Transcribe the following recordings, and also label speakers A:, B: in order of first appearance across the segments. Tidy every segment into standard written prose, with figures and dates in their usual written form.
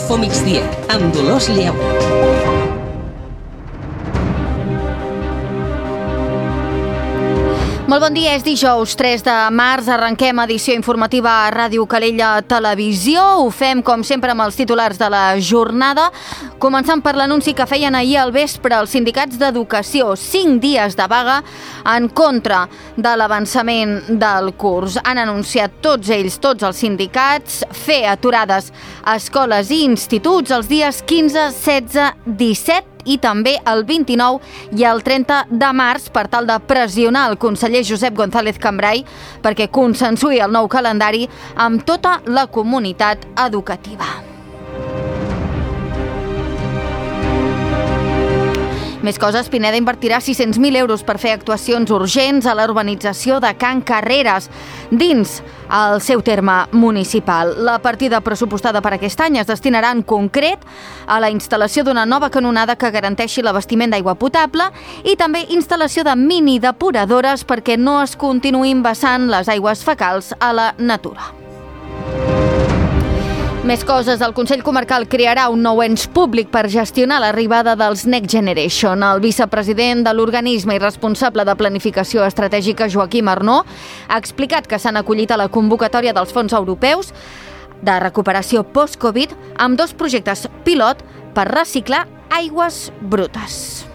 A: Infomigdia, amb Dolors Lleu.
B: Molt bon dia, és dijous 3 de març, arrenquem edició informativa a Ràdio Calella Televisió. Ho fem, com sempre, amb els titulars de la jornada, començant per l'anunci que feien ahir al vespre els sindicats d'educació. 5 dies de vaga en contra de l'avançament del curs. Han anunciat tots ells, tots els sindicats, fer aturades a escoles i instituts els dies 15, 16, 17 i també el 29 i el 30 de març per tal de pressionar el conseller Josep González Cambray perquè consensuï el nou calendari amb tota la comunitat educativa. Més coses, Pineda invertirà 600.000 euros per fer actuacions urgents a la urbanització de Can Carreres, dins el seu terme municipal. La partida pressupostada per aquest any es destinarà en concret a la instal·lació d'una nova canonada que garanteixi l'abastiment d'aigua potable i també instal·lació de mini depuradores perquè no es continuïn vessant les aigües fecals a la natura. Més coses, el Consell Comarcal crearà un nou ens públic per gestionar l'arribada dels Next Generation. El vicepresident de l'organisme i responsable de planificació estratègica, Joaquim Arnó, ha explicat que s'han acollit a la convocatòria dels fons europeus de recuperació post-Covid amb 2 projectes pilot per reciclar aigües brutes.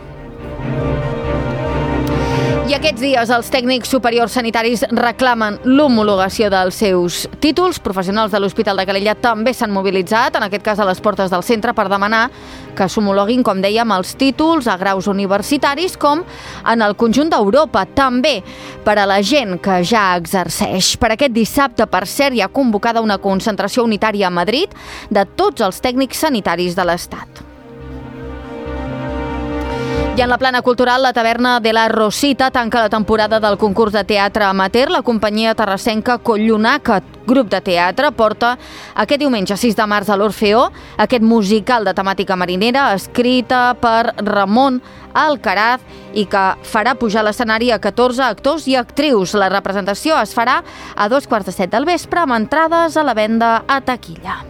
B: I aquests dies els tècnics superiors sanitaris reclamen l'homologació dels seus títols. Professionals de l'Hospital de Calella també s'han mobilitzat, en aquest cas a les portes del centre, per demanar que s'homologuin, com dèiem, els títols a graus universitaris, com en el conjunt d'Europa, també per a la gent que ja exerceix. Per aquest dissabte, per cert, hi ha convocada una concentració unitària a Madrid de tots els tècnics sanitaris de l'Estat. I en la plana cultural, la taverna de la Rosita tanca la temporada del concurs de teatre amateur. La companyia terrassenca Collunaca, grup de teatre, porta aquest diumenge 6 de març a l'Orfeó aquest musical de temàtica marinera escrita per Ramon Alcaraz i que farà pujar a l'escenari a 14 actors i actrius. La representació es farà a 2:15 del vespre amb entrades a la venda a taquilla.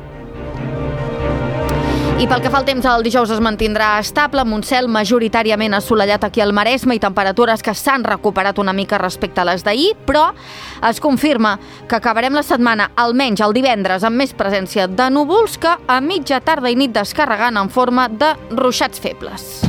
B: I pel que fa al temps, el dijous es mantindrà estable, amb un cel majoritàriament assolellat aquí al Maresme i temperatures que s'han recuperat una mica respecte a les d'ahir, però es confirma que acabarem la setmana, almenys el divendres, amb més presència de núvols que a mitja tarda i nit descarregant en forma de ruixats febles.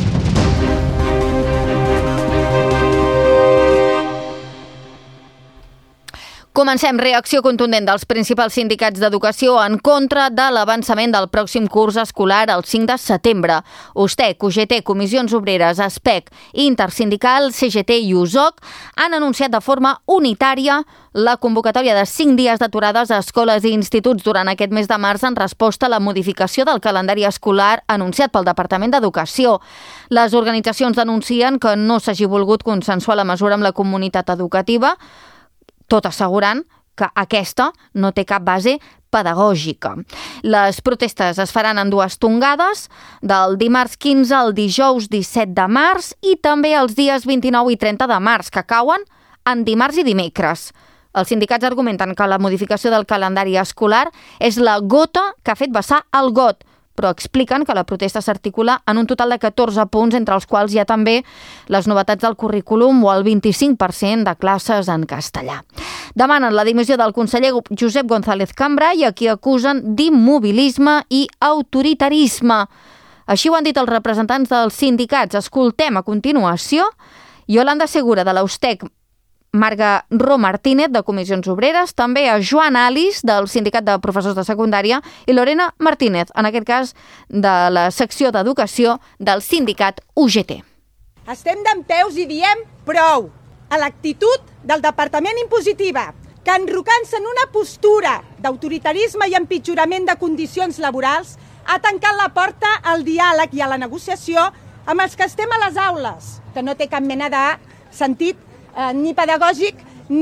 B: Comencem. Reacció contundent dels principals sindicats d'educació en contra de l'avançament del pròxim curs escolar el 5 de setembre. USTEC, UGT, Comissions Obreres, ASPEC, Intersindical, CGT i USOC han anunciat de forma unitària la convocatòria de 5 dies d'aturades a escoles i instituts durant aquest mes de març en resposta a la modificació del calendari escolar anunciat pel Departament d'Educació. Les organitzacions denuncien que no s'hagi volgut consensuar la mesura amb la comunitat educativa, tot assegurant que aquesta no té cap base pedagògica. Les protestes es faran en 2 tongades, del dimarts 15 al dijous 17 de març i també els dies 29 i 30 de març, que cauen en dimarts i dimecres. Els sindicats argumenten que la modificació del calendari escolar és la gota que ha fet vessar el got, però expliquen que la protesta s'articula en un total de 14 punts, entre els quals hi ha també les novetats del currículum o el 25% de classes en castellà. Demanen la dimissió del conseller Josep González Cambray, a qui acusen d'immobilisme i autoritarisme. Així ho han dit els representants dels sindicats. Escoltem a continuació Yolanda Segura, de l'USTEC, Marga Ro Martínez, de Comissions Obreres, també a Joan Alice, del Sindicat de Professors de Secundària, i Lorena Martínez, en aquest cas de la secció d'Educació del sindicat UGT.
C: Estem dempeus i diem prou a l'actitud del Departament impositiva, que enrocant-se en una postura d'autoritarisme i empitjorament de condicions laborals ha tancat la porta al diàleg i a la negociació amb els que estem a les aules, que no té cap mena de sentit ni pedagògic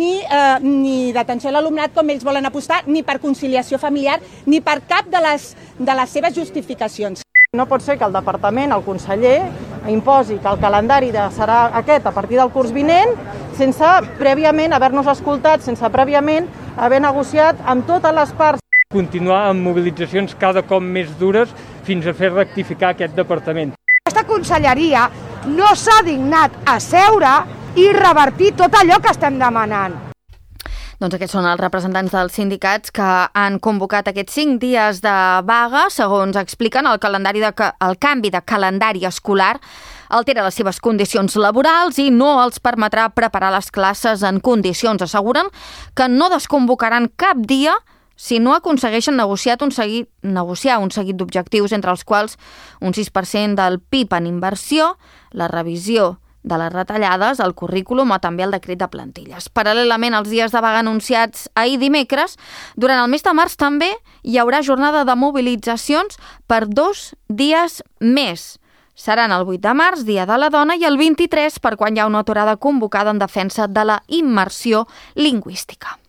C: ni d'atenció a l'alumnat com ells volen apostar, ni per conciliació familiar, ni per cap de les seves justificacions.
D: No pot ser que el departament, el conseller, imposi que el calendari serà aquest a partir del curs vinent sense prèviament haver-nos escoltat, sense prèviament haver negociat amb totes les parts.
E: Continuar amb mobilitzacions cada cop més dures fins a fer rectificar aquest departament.
F: Aquesta conselleria no s'ha dignat a seure i revertir tot allò que estem demanant.
B: Doncs aquests són els representants dels sindicats que han convocat aquests 5 dies de vaga. Segons expliquen, el canvi de calendari escolar altera les seves condicions laborals i no els permetrà preparar les classes en condicions. Asseguren que no desconvocaran cap dia si no aconsegueixen negociar un seguit d'objectius, entre els quals un 6% del PIB en inversió, la revisió de les retallades, el currículum o també el decret de plantilles. Paral·lelament als dies de vaga anunciats ahir dimecres, durant el mes de març també hi haurà jornada de mobilitzacions per 2 dies més. Seran el 8 de març, Dia de la Dona, i el 23 per quan hi ha una aturada convocada en defensa de la immersió lingüística.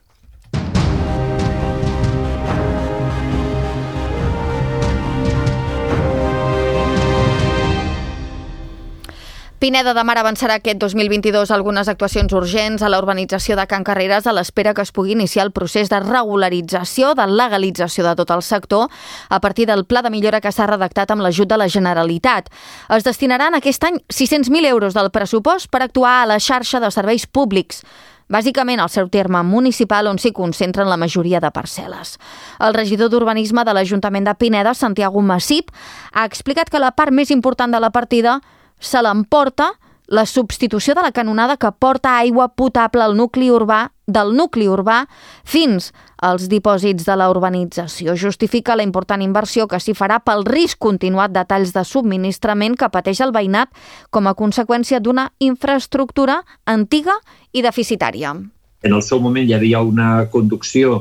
B: Pineda de Mar avançarà aquest 2022 algunes actuacions urgents a la urbanització de Can Carreres a l'espera que es pugui iniciar el procés de regularització, de legalització de tot el sector a partir del pla de millora que s'ha redactat amb l'ajut de la Generalitat. Es destinaran aquest any 600.000 euros del pressupost per actuar a la xarxa de serveis públics, bàsicament al seu terme municipal on s'hi concentren la majoria de parcel·les. El regidor d'Urbanisme de l'Ajuntament de Pineda, Santiago Massip, ha explicat que la part més important de la partida se l'emporta la substitució de la canonada que porta aigua potable al nucli urbà, del nucli urbà fins als dipòsits de la urbanització. Justifica la important inversió que s'hi farà pel risc continuat de talls de subministrament que pateix el veïnat com a conseqüència d'una infraestructura antiga i deficitària.
G: En el seu moment hi havia una conducció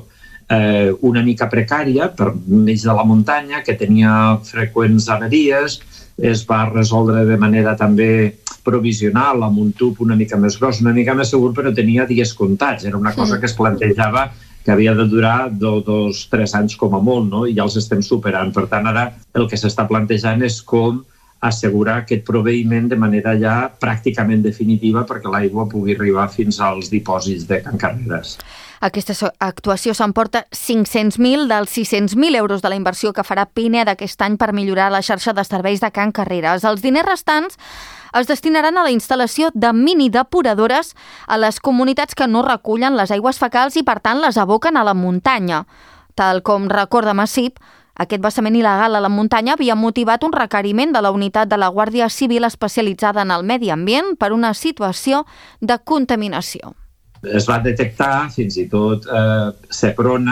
G: una mica precària per mig de la muntanya, que tenia freqüents avaries. Es va resoldre de manera també provisional amb un tub una mica més gros, una mica més segur, però tenia dies comptats. Era una cosa que es plantejava que havia de durar 2-3 anys com a molt, no? I ja els estem superant. Per tant, ara el que s'està plantejant és com assegurar aquest proveïment de manera ja pràcticament definitiva perquè l'aigua pugui arribar fins als dipòsits de Can Carreres.
B: Aquesta actuació s'emporta 500.000 dels 600.000 euros de la inversió que farà Pineda aquest any per millorar la xarxa de serveis de Can Carreres. Els diners restants es destinaran a la instal·lació de mini-depuradores a les comunitats que no recullen les aigües fecals i, per tant, les aboquen a la muntanya. Tal com recorda Massip, aquest vessament il·legal a la muntanya havia motivat un requeriment de la unitat de la Guàrdia Civil especialitzada en el medi ambient per una situació de contaminació.
G: Es va detectar, fins i tot Seprona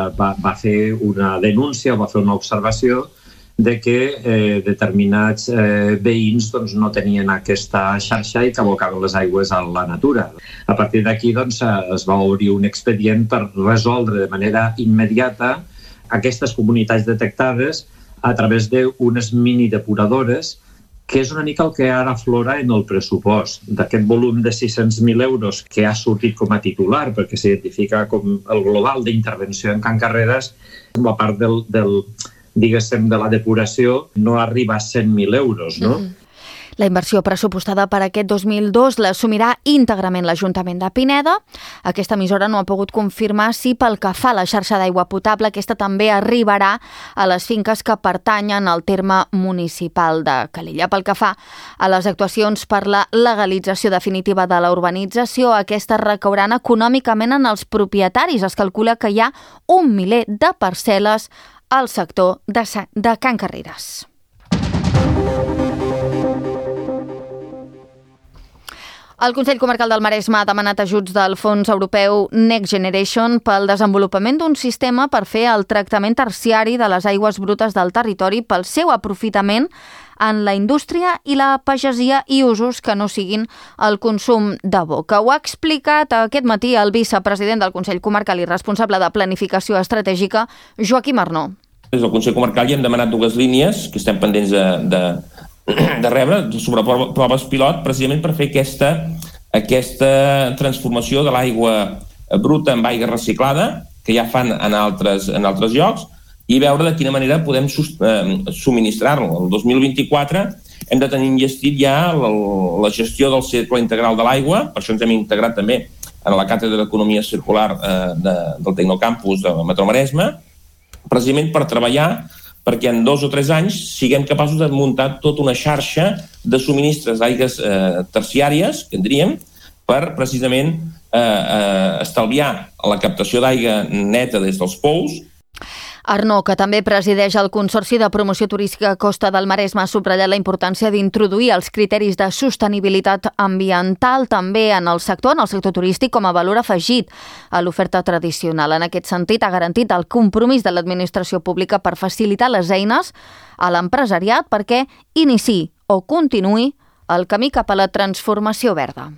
G: va fer una denúncia, va fer una observació de que determinats veïns no tenien aquesta xarxa i que abocaven les aigües a la natura. A partir d'aquí es va obrir un expedient per resoldre de manera immediata aquestes comunitats detectades a través d'unes mini-depuradores, que és una mica el que ara aflora en el pressupost. D'aquest volum de 600.000 euros que ha sortit com a titular, perquè s'identifica com el global d'intervenció en Can Carreres, la part diguéssim, de la depuració no arriba a 100.000 euros, no?
B: La inversió pressupostada per aquest 2002 l'assumirà íntegrament l'Ajuntament de Pineda. Aquesta emissora no ha pogut confirmar si pel que fa a la xarxa d'aigua potable aquesta també arribarà a les finques que pertanyen al terme municipal de Calella. Pel que fa a les actuacions per la legalització definitiva de la urbanització, aquestes recauran econòmicament en els propietaris. Es calcula que hi ha 1 miler de parcel·les al sector de Can Carreres. El Consell Comarcal del Maresme ha demanat ajuts del Fons Europeu Next Generation pel desenvolupament d'un sistema per fer el tractament terciari de les aigües brutes del territori pel seu aprofitament en la indústria i la pagesia i usos que no siguin el consum de boca. Ho ha explicat aquest matí el vicepresident del Consell Comarcal i responsable de Planificació Estratègica, Joaquim Arnó.
H: Des del Consell Comarcal ja hem demanat 2 línies que estem pendents de rebre sobre proves pilot, precisament per fer aquesta transformació de l'aigua bruta en aigua reciclada, que ja fan en altres llocs, i veure de quina manera podem subministrar-lo. El 2024 hem de tenir enllestit ja la gestió del cicle integral de l'aigua, per això ens hem integrat també en la Càtedra d'Economia Circular del Tecnocampus de Metro Maresme, precisament per treballar perquè en 2 o 3 anys siguem capaços de muntar tota una xarxa de subministres d'aigues terciàries, que en diríem, per precisament estalviar la captació d'aigua neta des dels pous.
B: Arnó, que també presideix el Consorci de Promoció Turística Costa del Maresme, ha subratllat la importància d'introduir els criteris de sostenibilitat ambiental també en el sector turístic com a valor afegit a l'oferta tradicional. En aquest sentit, ha garantit el compromís de l'administració pública per facilitar les eines a l'empresariat perquè iniciï o continuï el camí cap a la transformació verda.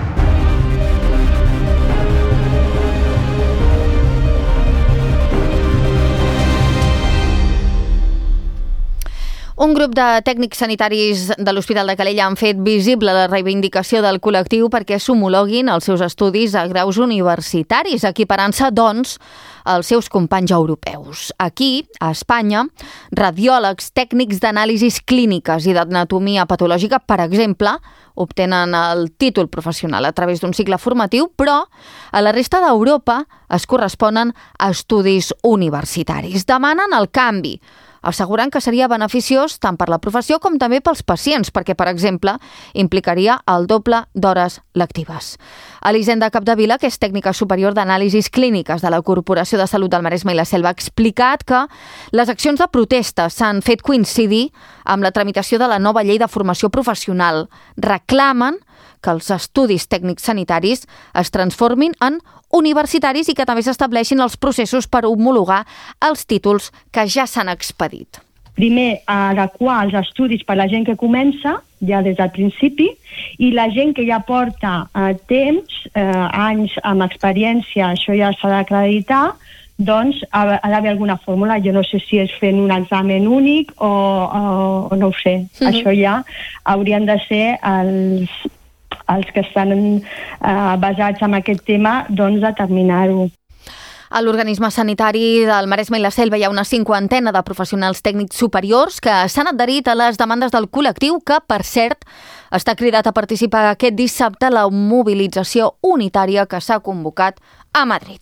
B: Un grup de tècnics sanitaris de l'Hospital de Calella han fet visible la reivindicació del col·lectiu perquè s'homologuin els seus estudis a graus universitaris, equiparant-se, doncs, als seus companys europeus. Aquí, a Espanya, radiòlegs, tècnics d'anàlisis clíniques i d'anatomia patològica, per exemple, obtenen el títol professional a través d'un cicle formatiu, però a la resta d'Europa es corresponen a estudis universitaris. Demanen el canvi, assegurant que seria beneficiós tant per la professió com també pels pacients, perquè, per exemple, implicaria el doble d'hores lectives. Elisenda Capdevila, que és tècnica superior d'anàlisis clíniques de la Corporació de Salut del Maresme i la Selva, ha explicat que les accions de protesta s'han fet coincidir amb la tramitació de la nova llei de formació professional. Reclamen que els estudis tècnics sanitaris es transformin en universitaris i que també s'estableixin els processos per homologar els títols que ja s'han expedit.
I: Primer, adequar els estudis per la gent que comença, ja des del principi, i la gent que ja porta temps, anys amb experiència, això ja s'ha d'acreditar, doncs ha d'haver alguna fórmula. Jo no sé si és fent un examen únic o no ho sé. Això ja haurien de ser els que estan basats en aquest tema, doncs determinar-ho.
B: A l'organisme sanitari del Maresme i la Selva hi ha una 50ena de professionals tècnics superiors que s'han adherit a les demandes del col·lectiu que, per cert, està cridat a participar aquest dissabte a la mobilització unitària que s'ha convocat a Madrid.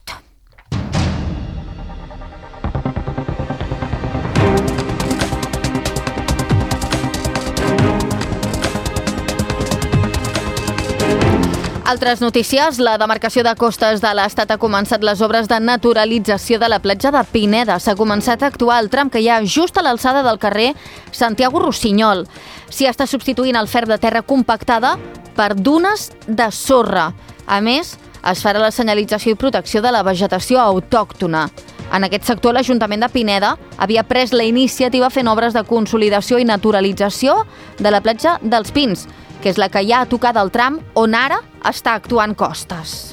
B: Altres notícies, la demarcació de costes de l'Estat ha començat les obres de naturalització de la platja de Pineda. S'ha començat a actuar el tram que hi ha just a l'alçada del carrer Santiago Rossinyol. S'hi està substituint el ferm de terra compactada per dunes de sorra. A més, es farà la senyalització i protecció de la vegetació autòctona. En aquest sector, l'Ajuntament de Pineda havia pres la iniciativa fent obres de consolidació i naturalització de la platja dels Pins, que és la que hi ha a tocar del tram on ara està actuant Costes.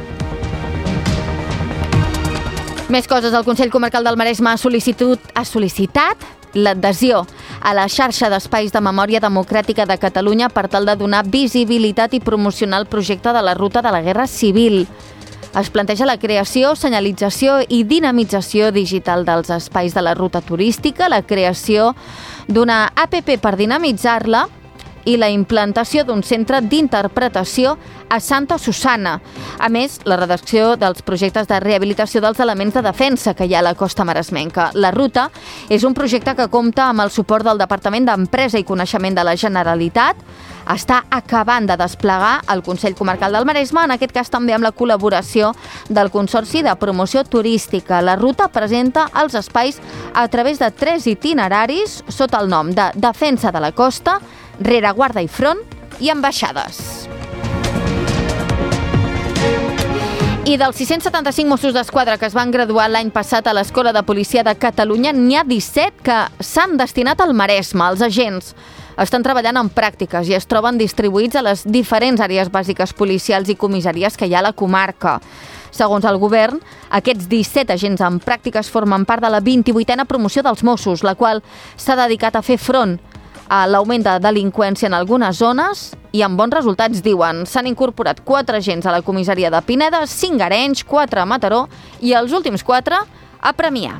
B: Més coses. El Consell Comarcal del Maresme ha sol·licitat l'adhesió a la xarxa d'espais de memòria democràtica de Catalunya per tal de donar visibilitat i promocionar el projecte de la Ruta de la Guerra Civil. Es planteja la creació, senyalització i dinamització digital dels espais de la ruta turística, la creació d'una APP per dinamitzar-la i la implantació d'un centre d'interpretació a Santa Susana. A més, la redacció dels projectes de rehabilitació dels elements de defensa que hi ha a la costa maresmenca. La ruta és un projecte que compta amb el suport del Departament d'Empresa i Coneixement de la Generalitat. Està acabant de desplegar el Consell Comarcal del Maresme, en aquest cas també amb la col·laboració del Consorci de Promoció Turística. La ruta presenta els espais a través de 3 itineraris sota el nom de Defensa de la Costa, Rereguarda i Front i Ambaixades. I dels 675 Mossos d'Esquadra que es van graduar l'any passat a l'Escola de Policia de Catalunya, n'hi ha 17 que s'han destinat al Maresme. Els agents estan treballant en pràctiques i es troben distribuïts a les diferents àrees bàsiques policials i comissaries que hi ha a la comarca. Segons el govern, aquests 17 agents en pràctiques formen part de la 28a promoció dels Mossos, la qual s'ha dedicat a fer front a l'augment de delinqüència en algunes zones i amb bons resultats, diuen. S'han incorporat 4 agents a la comissaria de Pineda, 5 a Arenys, 4 a Mataró i els últims 4 a Premià.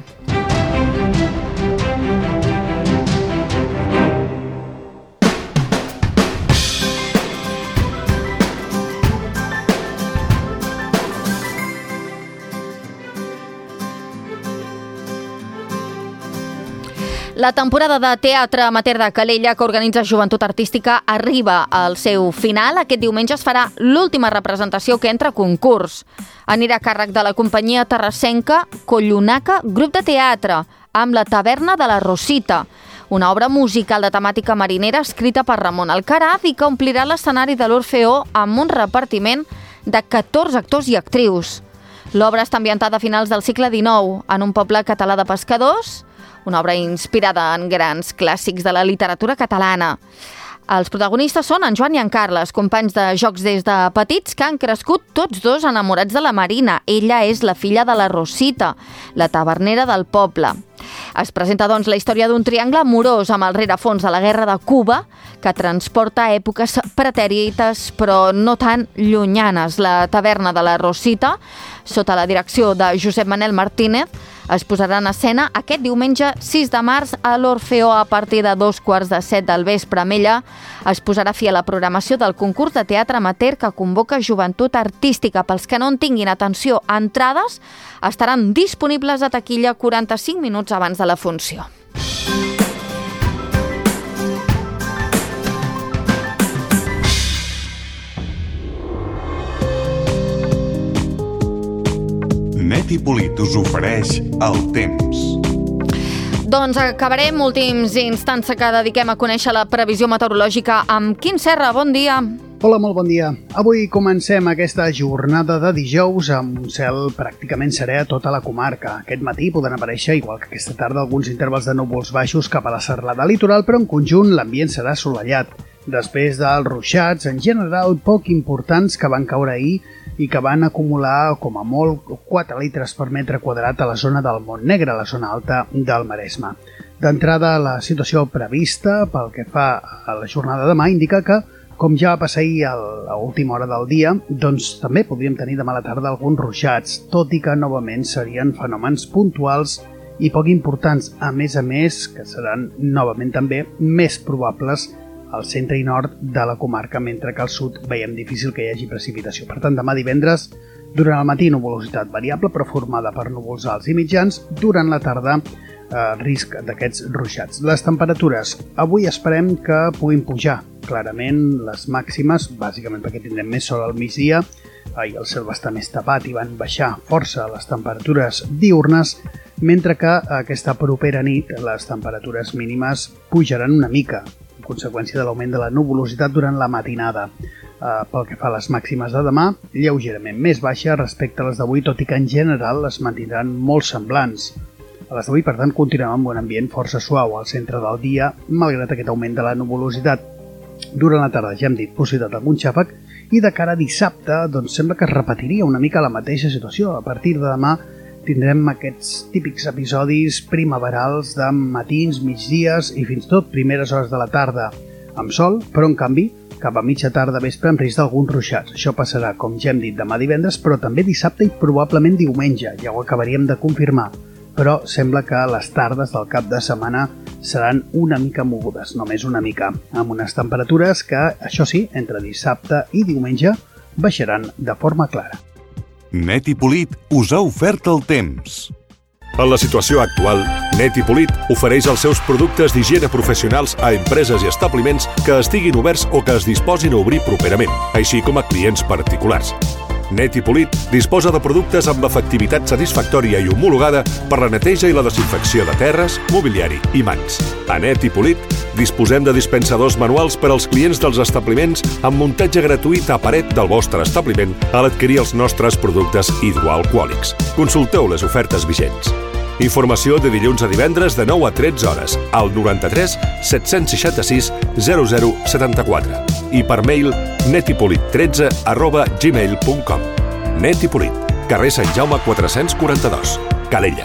B: La temporada de teatre amateur de Calella, que organitza Joventut Artística, arriba al seu final. Aquest diumenge es farà l'última representació que entra a concurs. Anirà a càrrec de la companyia terrassenca Collonaca Grup de Teatre, amb La taverna de la Rosita, una obra musical de temàtica marinera escrita per Ramon Alcaraz i que omplirà l'escenari de l'Orfeó amb un repartiment de 14 actors i actrius. L'obra està ambientada a finals del segle XIX en un poble català de pescadors, una obra inspirada en grans clàssics de la literatura catalana. Els protagonistes són en Joan i en Carles, companys de jocs des de petits que han crescut tots dos enamorats de la Marina. Ella és la filla de la Rosita, la tavernera del poble. Es presenta, doncs, la història d'un triangle amorós amb el rerefons de la guerra de Cuba que transporta èpoques pretèrites però no tan llunyanes. La taverna de la Rosita, sota la direcció de Josep Manel Martínez, es posarà en escena aquest diumenge 6 de març a l'Orfeó a partir de 2:45 del vespre. Amb ella es posarà fi a la programació del concurs de teatre amateur que convoca Joventut Artística. Pels que no en tinguin atenció, entrades estaran disponibles a taquilla 45 minuts abans de la funció.
J: Net i Polit us ofereix el temps.
B: Doncs acabarem últims instants que dediquem a conèixer la previsió meteorològica amb Quim Serra. Bon dia.
K: Hola, molt bon dia. Avui comencem aquesta jornada de dijous amb un cel pràcticament serè a tota la comarca. Aquest matí poden aparèixer, igual que aquesta tarda, alguns intervals de núvols baixos cap a la serralada litoral, però en conjunt l'ambient serà assolellat. Després dels ruixats, en general poc importants que van caure ahir i que van acumular com a molt 4 litres per metre quadrat a la zona del Montnegre, a la zona alta del Maresme. D'entrada, la situació prevista pel que fa a la jornada de demà indica que, com ja va passar ahir a l'última hora del dia, doncs també podríem tenir demà a la tarda alguns ruixats, tot i que novament serien fenòmens puntuals i poc importants, a més, que seran novament també més probables al centre i nord de la comarca, mentre que al sud veiem difícil que hi hagi precipitació. Per tant, demà divendres, durant el matí, nuvolositat variable, però formada per núvols alts i mitjans. Durant la tarda, risc d'aquests ruixats. Les temperatures, avui esperem que puguin pujar. Clarament, les màximes, bàsicament perquè tindrem més sol al migdia. Ahir el cel va estar més tapat i van baixar força les temperatures diurnes, mentre que aquesta propera nit les temperatures mínimes pujaran una mica, conseqüència de l'augment de la nuvolositat durant la matinada. Pel que fa a les màximes de demà, lleugerament més baixa respecte a les d'avui, tot i que en general les mantindran molt semblants. A les d'avui, per tant, continuem amb un ambient força suau al centre del dia, malgrat aquest augment de la nuvolositat. Durant la tarda, ja hem dit, possibilitat d'algun xàfec, i de cara a dissabte, doncs sembla que es repetiria una mica la mateixa situació. A partir de demà tindrem aquests típics episodis primaverals de matins, migdies i fins i tot primeres hores de la tarda amb sol, però en canvi cap a mitja tarda vespre amb risc d'alguns ruixats. Això passarà, com ja hem dit, demà divendres, però també dissabte i probablement diumenge, ja ho acabaríem de confirmar. Però sembla que les tardes del cap de setmana seran una mica mogudes, només una mica, amb unes temperatures que, això sí, entre dissabte i diumenge baixaran de forma clara.
J: Net i Polit us ha ofert el temps. En la situació actual, Net i Polit ofereix els seus productes d'higiene professionals a empreses i establiments que estiguin oberts o que es disposin a obrir properament, així com a clients particulars. Net i Polit disposa de productes amb efectivitat satisfactòria i homologada per la neteja i la desinfecció de terres, mobiliari i mans. A Net i Polit disposem de dispensadors manuals per als clients dels establiments amb muntatge gratuït a paret del vostre establiment a l'adquirir els nostres productes hidroalcohòlics. Consulteu les ofertes vigents. Informació de dilluns a divendres de 9 a 13 hores al 93 766 0074 i per mail netipolit13@gmail.com. Net i Polit, carrer Sant Jaume 442, Calella.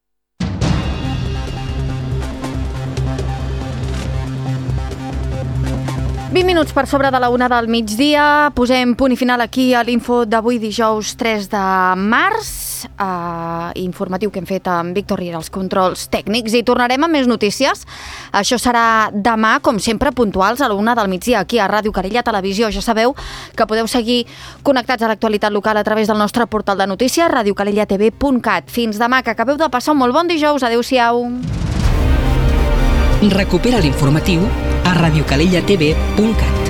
B: Minuts per sobre de la 1 del migdia. Posem punt i final aquí a l'info d'avui dijous 3 de març. Informatiu que hem fet amb Víctor Riera, els controls tècnics, i tornarem amb més notícies. Això serà demà, com sempre, puntuals a la 1 del migdia aquí a Ràdio Calella Televisió. Ja sabeu que podeu seguir connectats a l'actualitat local a través del nostre portal de notícies radiocalellatv.cat. Fins demà, que acabeu de passar un molt bon dijous. Adéu-siau.
A: Recupera l'informatiu a radiocalellatv.cat.